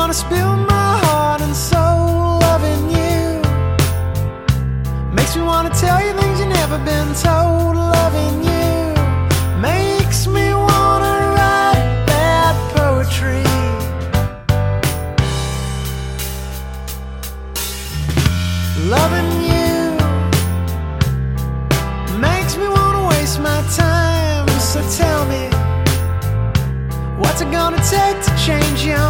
wanna spill my heart and soul. Loving you makes me wanna tell you things you've never been told. Loving you makes me wanna write bad poetry. Loving you makes me wanna waste my time. So tell me, what's it gonna take to change your